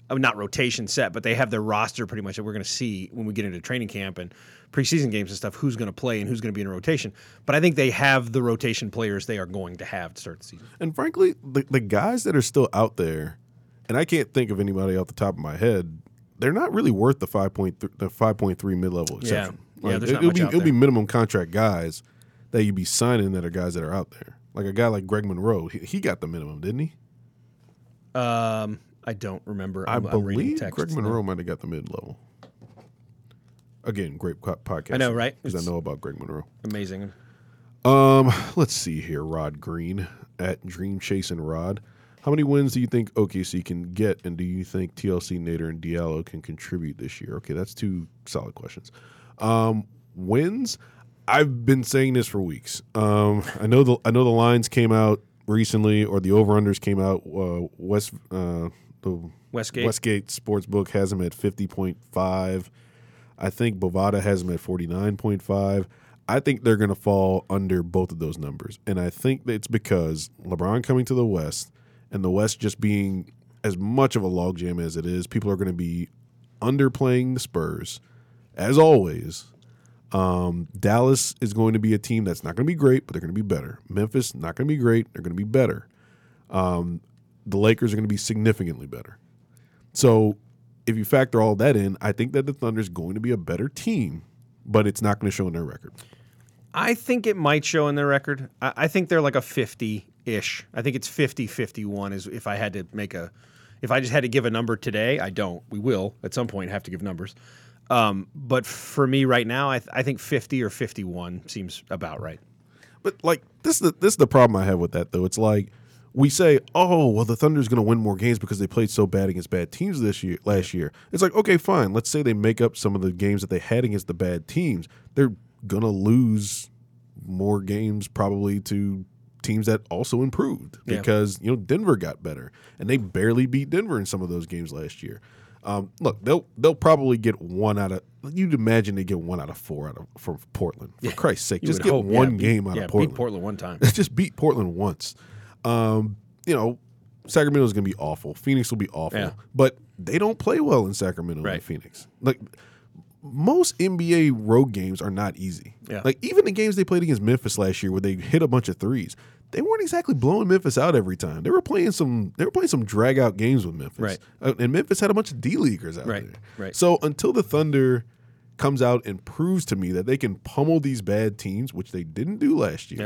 I mean, not rotation set, but they have their roster pretty much that we're going to see when we get into training camp and preseason games and stuff, who's going to play and who's going to be in rotation. But I think they have the rotation players they are going to have to start the season. And frankly, the, the guys that are still out there, and I can't think of anybody off the top of my head, they're not really worth the five point th- the five point three mid level exception. Yeah, yeah like, there's it, not it'll much be out it'll there. be minimum contract guys that you'd be signing that are guys that are out there. Like a guy like Greg Monroe, he, he got the minimum, didn't he? Um, I don't remember. I I'm, I'm reading believe texts Greg now. Monroe might have got the mid level. Again, great co- podcast. I know, right? Because I It's- know about Greg Monroe. Amazing. Um, let's see here. Rod Green at Dream Chasing Rod. How many wins do you think O K C can get, and do you think T L C, Nader, and Diallo can contribute this year? Okay, that's two solid questions. Um, wins. I've been saying this for weeks. Um, I know the I know the lines came out recently, or the over-unders came out. Uh, West uh, the Westgate. Westgate Sportsbook has them at fifty point five. I think Bovada has them at forty-nine point five. I think they're going to fall under both of those numbers, and I think that it's because LeBron coming to the West and the West just being as much of a logjam as it is, people are going to be underplaying the Spurs, as always. Um, Dallas is going to be a team that's not going to be great, but they're going to be better. Memphis, not going to be great. They're going to be better. Um, the Lakers are going to be significantly better. So if you factor all that in, I think that the Thunder is going to be a better team, but it's not going to show in their record. I think it might show in their record. I, I think they're like a fifty-ish. I think it's fifty fifty-one is if I had to make a – if I just had to give a number today, I don't. We will at some point have to give numbers. Um, but for me right now, I, th- I think fifty or fifty-one seems about right. But, like, this is the, this is the problem I have with that, though. It's like we say, oh, well, the Thunder's going to win more games because they played so bad against bad teams this year, last year. It's like, okay, fine. Let's say they make up some of the games that they had against the bad teams. They're going to lose more games probably to teams that also improved Yeah. because, you know, Denver got better, and they barely beat Denver in some of those games last year. Um, look, they'll they'll probably get one out of. You'd imagine they get one out of four out of from Portland. For Yeah. Christ's sake, You just would get hope. one Yeah, beat- game out yeah, of Portland. beat Portland one time. Just beat Portland once. Um, you know, Sacramento is going to be awful. Phoenix will be awful. Yeah. But they don't play well in Sacramento and Right. Phoenix. Like most N B A road games are not easy. Yeah. Like even the games they played against Memphis last year, where they hit a bunch of threes, they weren't exactly blowing Memphis out every time. They were playing some. They were playing some drag out games with Memphis. Right. Uh, and Memphis had a bunch of D leaguers out Right, there. right. So until the Thunder comes out and proves to me that they can pummel these bad teams, which they didn't do last year. Yeah.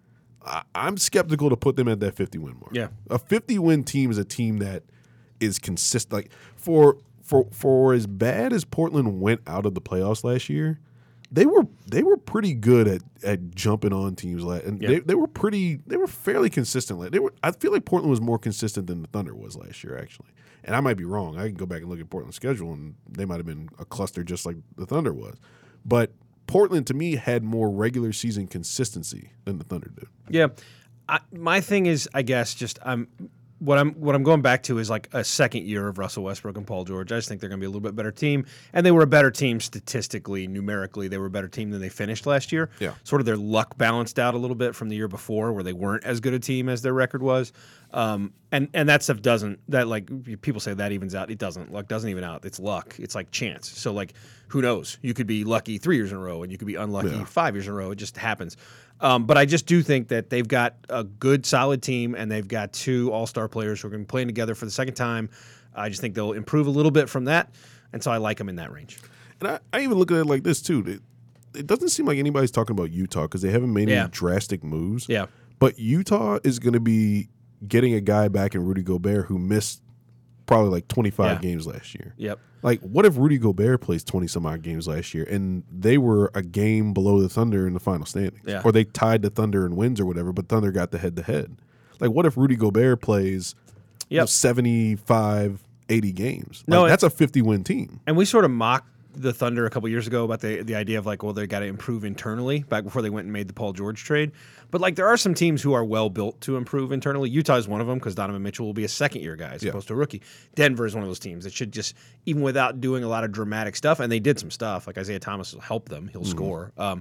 I, I'm skeptical to put them at that fifty win mark. Yeah. A fifty win team is a team that is consistent. Like for for for as bad as Portland went out of the playoffs last year, they were they were pretty good at, at jumping on teams. Like, and Yeah. they, they were pretty they were fairly consistent. Like, they were. I feel like Portland was more consistent than the Thunder was last year, actually. And I might be wrong. I can go back and look at Portland's schedule, and they might have been a cluster just like the Thunder was. But Portland, to me, had more regular season consistency than the Thunder did. Yeah, I, my thing is, I guess, just I'm what I'm what I'm going back to is like a second year of Russell Westbrook and Paul George. I just think they're going to be a little bit better team, and they were a better team statistically, numerically. They were a better team than they finished last year. Yeah. Sort of their luck balanced out a little bit from the year before, where they weren't as good a team as their record was. Um, and and that stuff doesn't that like people say that evens out. It doesn't. Luck doesn't even out. It's luck. It's like chance. So like who knows? You could be lucky three years in a row, and you could be unlucky Yeah. five years in a row. It just happens. Um, but I just do think that they've got a good, solid team, and they've got two all-star players who are going to be playing together for the second time. I just think they'll improve a little bit from that, and so I like them in that range. And I, I even look at it like this, too. It, it doesn't seem like anybody's talking about Utah because they haven't made Yeah. any drastic moves. Yeah. But Utah is going to be getting a guy back in Rudy Gobert who missed probably like twenty-five Yeah. games last year. Yep. Like, what if Rudy Gobert plays twenty-some-odd games last year, and they were a game below the Thunder in the final standings? Yeah. Or they tied the Thunder in wins or whatever, but Thunder got the head-to-head. Like, what if Rudy Gobert plays you know, Yep. seventy-five, eighty games? Like, No, it- that's a fifty-win team. And we sort of mocked the Thunder a couple years ago about the the idea of like, well, they got to improve internally back before they went and made the Paul George trade. But like, there are some teams who are well built to improve internally. Utah is one of them because Donovan Mitchell will be a second year guy as Yeah. opposed to a rookie. Denver is one of those teams that should just, even without doing a lot of dramatic stuff, and they did some stuff like Isaiah Thomas will help them. He'll score. Um,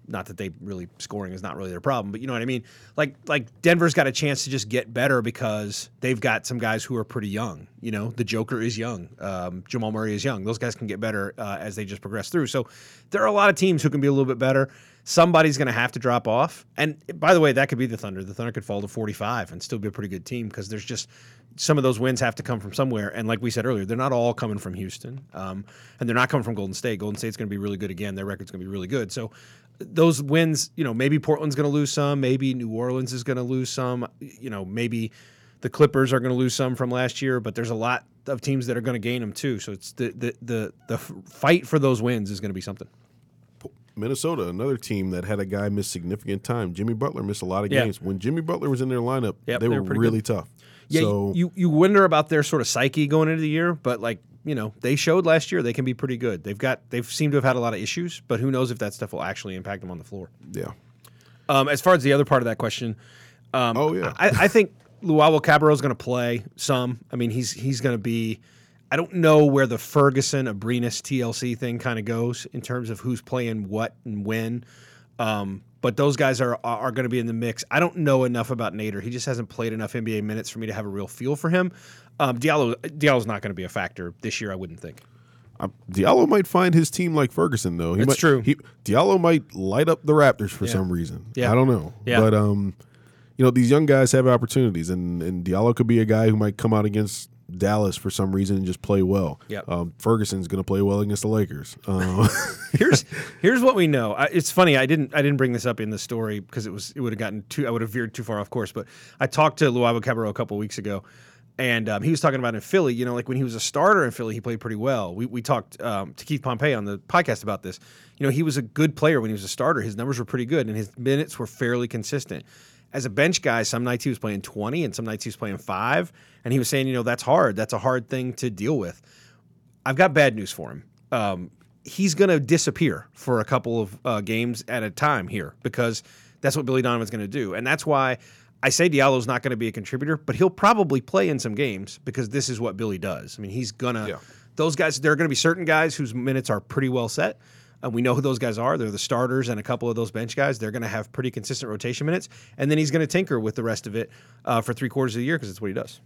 not that they really scoring is not really their problem, but you know what I mean. Like like Denver's got a chance to just get better because they've got some guys who are pretty young. You know, the Joker is young, um, Jamal Murray is young. Those guys can get better uh, as they just progress through. So there are a lot of teams who can be a little bit better. Somebody's going to have to drop off. And by the way, that could be the Thunder. The Thunder could fall to forty-five and still be a pretty good team because there's just some of those wins have to come from somewhere. And like we said earlier, they're not all coming from Houston. Um, and they're not coming from Golden State. Golden State's going to be really good again. Their record's going to be really good. So those wins, you know, maybe Portland's going to lose some. Maybe New Orleans is going to lose some. You know, maybe the Clippers are going to lose some from last year. But there's a lot of teams that are going to gain them too. So it's the the the, the fight for those wins is going to be something. Minnesota, another team that had a guy miss significant time. Jimmy Butler missed a lot of Yeah. games. When Jimmy Butler was in their lineup, Yep, they, they were, were pretty really good. tough. Yeah, so you you wonder about their sort of psyche going into the year, but like you know they showed last year they can be pretty good. They've got they've seemed to have had a lot of issues, but who knows if that stuff will actually impact them on the floor. yeah. Um, as far as the other part of that question, um, Oh, yeah. I, I think Luau Cabarro is going to play some. I mean, he's he's going to be. I don't know where the Ferguson Abrinas T L C thing kind of goes in terms of who's playing what and when. Um, but those guys are are going to be in the mix. I don't know enough about Nader. He just hasn't played enough N B A minutes for me to have a real feel for him. Um, Diallo Diallo's not going to be a factor this year, I wouldn't think. Uh, Diallo might find his team like Ferguson, though. He That's might, true. He, Diallo might light up the Raptors for Yeah. some reason. Yeah. I don't know. Yeah. But, um, you know, these young guys have opportunities, and, and Diallo could be a guy who might come out against Dallas for some reason and just play well. Yep. Um, Ferguson's going to play well against the Lakers. Uh, here's here's what we know. I, it's funny. I didn't I didn't bring this up in the story because it was it would have gotten too I would have veered too far off course. But I talked to Luau Cabarro a couple of weeks ago, and um, he was talking about in Philly. You know, like when he was a starter in Philly, he played pretty well. We we talked um, to Keith Pompey on the podcast about this. You know, he was a good player when he was a starter. His numbers were pretty good, and his minutes were fairly consistent. As a bench guy, some nights he was playing twenty, and some nights he was playing five. And he was saying, you know, that's hard. That's a hard thing to deal with. I've got bad news for him. Um, he's going to disappear for a couple of uh, games at a time here because that's what Billy Donovan's going to do. And that's why I say Diallo's not going to be a contributor, but he'll probably play in some games because this is what Billy does. I mean, he's going to Yeah. – those guys – there are going to be certain guys whose minutes are pretty well set. And we know who those guys are. They're the starters and a couple of those bench guys. They're going to have pretty consistent rotation minutes. And then he's going to tinker with the rest of it uh, for three quarters of the year because that's what he does.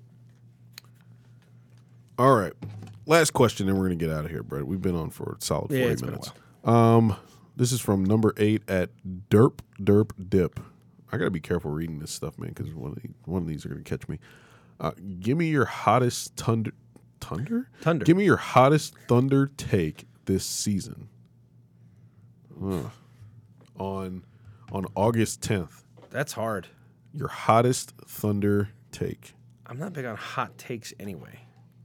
all right. Last question, and we're going to get out of here, Brett. We've been on for a solid forty Yeah, it's been a minutes. Um, this is from number eight at Derp Derp Dip. I got to be careful reading this stuff, man, because one, of the, one of these are going to catch me. Uh, give me your hottest Thunder. Thunder? Thunder. Give me your hottest Thunder take this season. Ugh. On on August tenth. That's hard. Your hottest Thunder take. I'm not big on hot takes anyway.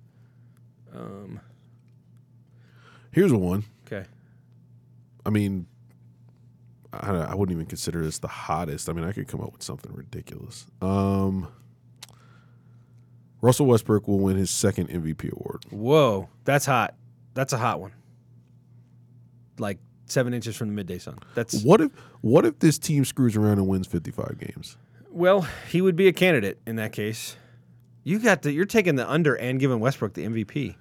Um. Here's one. Okay. I mean, I, I wouldn't even consider this the hottest. I mean, I could come up with something ridiculous. Um, Russell Westbrook will win his second M V P award. Whoa, that's hot. That's a hot one. Like seven inches from the midday sun. That's What if what if this team screws around and wins fifty-five games? well, he would be a candidate in that case. You got the. You're taking the under and giving Westbrook the M V P.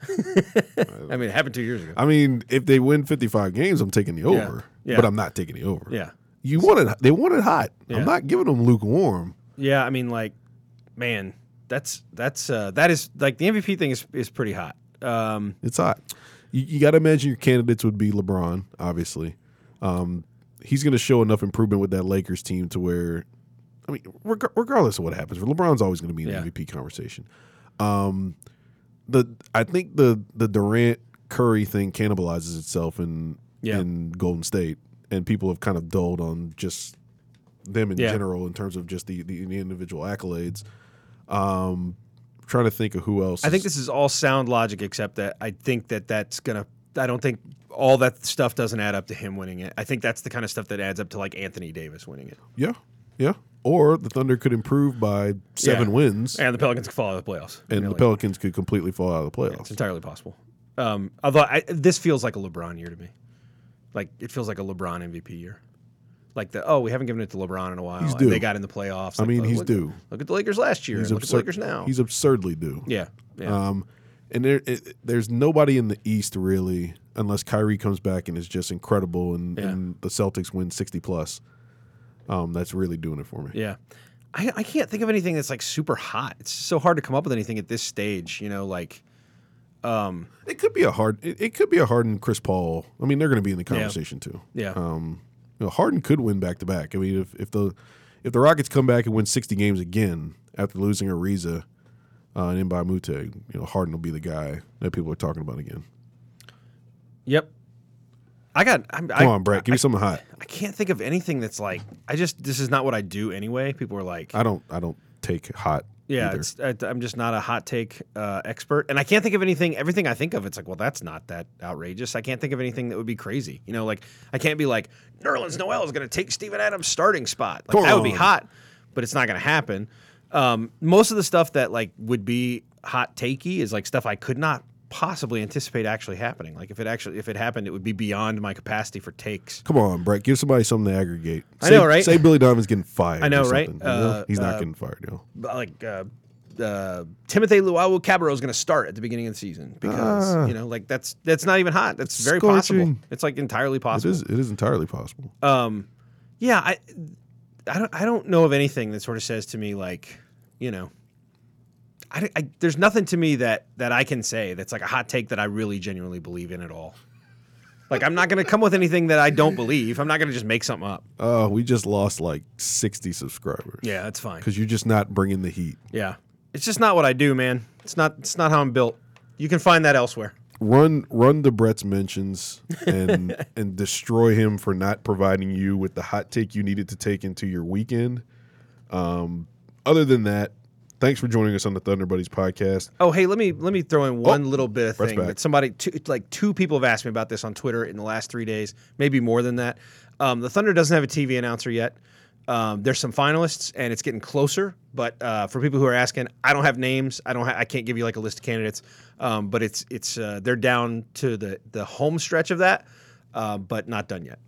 I mean, it happened two years ago. I mean, if they win fifty-five games, I'm taking the over. Yeah. But I'm not taking the over. Yeah. You want it. They want it hot. Yeah. I'm not giving them lukewarm. Yeah, I mean, like, man, that's that's uh, that is like the M V P thing is is pretty hot. Um, It's hot. You, you got to imagine your candidates would be LeBron, obviously. Um, he's going to show enough improvement with that Lakers team to where, I mean, reg- regardless of what happens, LeBron's always going to be in the Yeah. M V P conversation. Um, the I think the the Durant Curry thing cannibalizes itself in Yeah. in Golden State, and people have kind of dulled on just them in Yeah. general in terms of just the, the, the individual accolades. Um, trying to think of who else. I think this is all sound logic, except that I think that that's gonna. I don't think all that stuff doesn't add up to him winning it. I think that's the kind of stuff that adds up to like Anthony Davis winning it. Yeah, yeah. Or the Thunder could improve by seven Yeah. wins, And the Pelicans could fall out of the playoffs. and You know, the like, Pelicans could completely fall out of the playoffs. it's entirely possible. Um, although I, this feels like a LeBron year to me. Like it feels like a LeBron M V P year. Like the oh, we haven't given it to LeBron in a while. He's and due. They got in the playoffs. I Like, mean, look, he's look, due. Look at the Lakers last year. He's and look at the absurd- Lakers now. He's absurdly due. yeah. Yeah. Um, And there, it, there's nobody in the East really, unless Kyrie comes back and is just incredible, and, Yeah. and the Celtics win sixty plus. Um, that's really doing it for me. Yeah. I, I can't think of anything that's like super hot. It's so hard to come up with anything at this stage, you know, like um It could be a hard. It, it could be a Harden, Chris Paul. I mean, they're going to be in the conversation too. yeah. Um, you know, Harden could win back to back. I mean, if, if the if the Rockets come back and win sixty games again after losing Ariza uh, and Mbah Moute, you know, Harden will be the guy that people are talking about again. Yep. I got I'm, Come I, on, Brett, give I, me something hot. I can't think of anything that's like I just this is not what I do anyway. People are like I don't. I don't take hot. yeah, either. it's, I, I'm just not a hot take uh, expert, and I can't think of anything. Everything I think of, it's like, well, that's not that outrageous. I can't think of anything that would be crazy. You know, like I can't be like Nerlens Noel is going to take Steven Adams' starting spot. Like Come that would be on. hot, but it's not going to happen. Um, most of the stuff that like would be hot takey is like stuff I could not possibly anticipate actually happening. Like if it actually if it happened, it would be beyond my capacity for takes. Come on, Brett, give somebody something to aggregate. I Say, know, right? Say Billy Donovan's getting fired. I know, or right? something, you know? Uh, He's not uh, getting fired. You know? But, like uh, uh, Timothy Luau Cabarro is going to start at the beginning of the season because Ah. you know, like that's that's not even hot. That's very possible. Scorching. It's like entirely It possible. is. It is entirely possible. Um, yeah, I, I don't, I don't know of anything that sort of says to me like, you know, I, I, there's nothing to me that that I can say that's like a hot take that I really genuinely believe in at all. Like I'm not going to come with anything that I don't believe. I'm not going to just make something up. Uh, we just lost like sixty subscribers. Yeah, that's fine. Because you're just not bringing the heat. Yeah, it's just not what I do, man. It's not, it's not how I'm built. You can find that elsewhere. Run, run to Brett's mentions and and destroy him for not providing you with the hot take you needed to take into your weekend. Um, other than that, thanks for joining us on the Thunder Buddies podcast. Oh, hey, let me let me throw in one little bit of Brett's thing back. that somebody, two, like two people have asked me about this on Twitter in the last three days, maybe more than that. Um, the Thunder doesn't have a T V announcer yet. Um, there's some finalists, and it's getting closer. But uh, for people who are asking, I don't have names. I don't. Ha- I can't give you like a list of candidates. Um, but it's it's uh, they're down to the the home stretch of that, uh, but not done yet.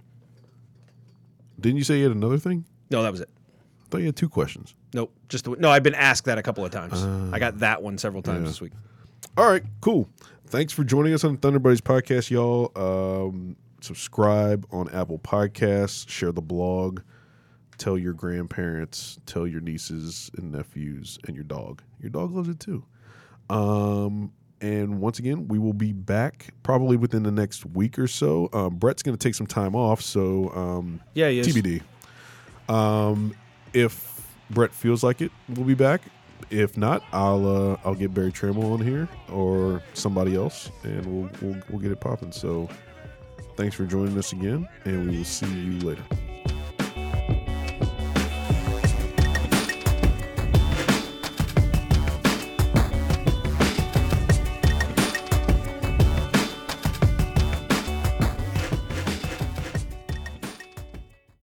Didn't you say you had another thing? No, that was it. I thought you had two questions. Nope. Just the, no. I've been asked that a couple of times. I got that one several times yeah. this week. All right, cool. Thanks for joining us on the Thunder Buddies podcast, y'all. Um, subscribe on Apple Podcasts. Share the blog. Tell your grandparents. Tell your nieces and nephews and your dog. Your dog loves it too. Um, and once again, we will be back probably within the next week or so. Um, Brett's going to take some time off, so um, Yeah, he is. T B D. Um, if Brett feels like it, we'll be back. If not, I'll uh, I'll get Barry Trammell on here or somebody else, and we'll we'll, we'll get it popping. So, thanks for joining us again, and we will see you later.